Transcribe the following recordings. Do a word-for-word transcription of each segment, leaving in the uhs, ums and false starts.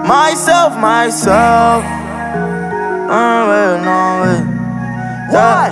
myself, myself. Uh, wait, no, wait. Why?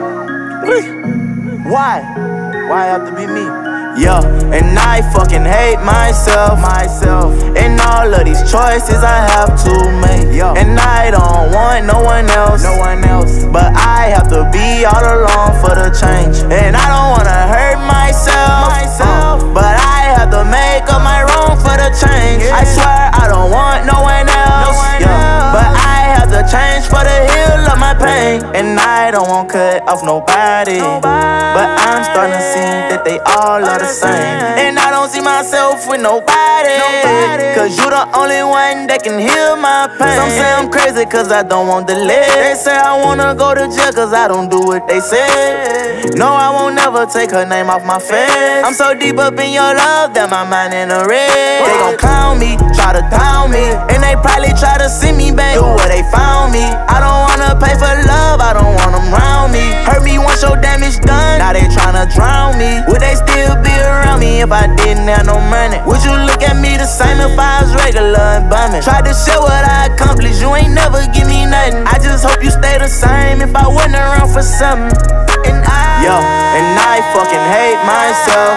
Why? Why have to be me? Yeah, and I fucking hate myself, myself. And all of these choices I have to make. Yeah. And I don't want no one else, no one else. But I have to be all alone for the change. And I don't wanna hurt myself, myself. Uh, but I have to make up my wrong for the change. Yeah. I swear I don't want no one else, no one yeah. else. But I have to change for the heal of my pain. And I don't want cut off nobody, nobody. But I'm starting to see that they all are the same. And I don't see myself with nobody, nobody. Cause you the only one that can heal my pain. Some say I'm crazy cause I don't want the lead. They say I wanna go to jail cause I don't do what they say. No, I won't never take her name off my face. I'm so deep up in your love that my mind in a red. They gon' clown me, try to down me, and they probably try to see me back to where they found me. I don't wanna pay for love, I don't want them round me. Hurt me once your damage done, now they tryna drown me. Would they still be around me if I didn't have no money? Would you look at me the same if I was regular and bumming? Tried to show what I accomplished, you ain't never give me nothing. I just hope you stay the same if I wasn't around for something. And I, yo, and I fucking hate myself.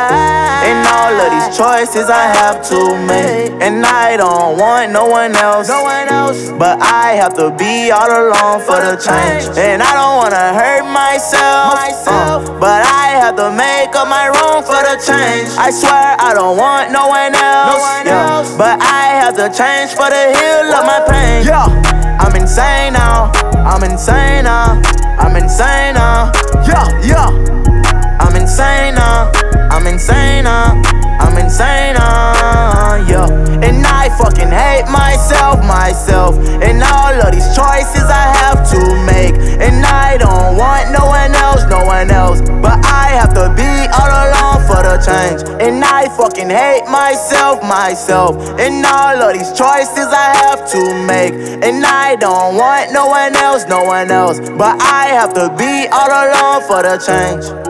And all of these choices I have to make. And I don't want no one else, no one else. But I have to be all alone for the change. And I don't wanna hurt myself, myself. Uh, but I have to make up my wrong for the change. I swear I don't want no one else, no one yeah. else. But I have to change for the heal of my pain. Yeah, I'm insane now, I'm insane now, I'm insane now. Yeah, yeah, I'm insane now, I'm insane now, I'm insane now. Yeah, and I fucking hate myself, myself. And all of these choices I have to make. And I don't want no one else, no one else. But I have to be all alone for the change. And I fucking hate myself, myself. And all of these choices I have to make. And I don't want no one else, no one else. But I have to be all alone for the change.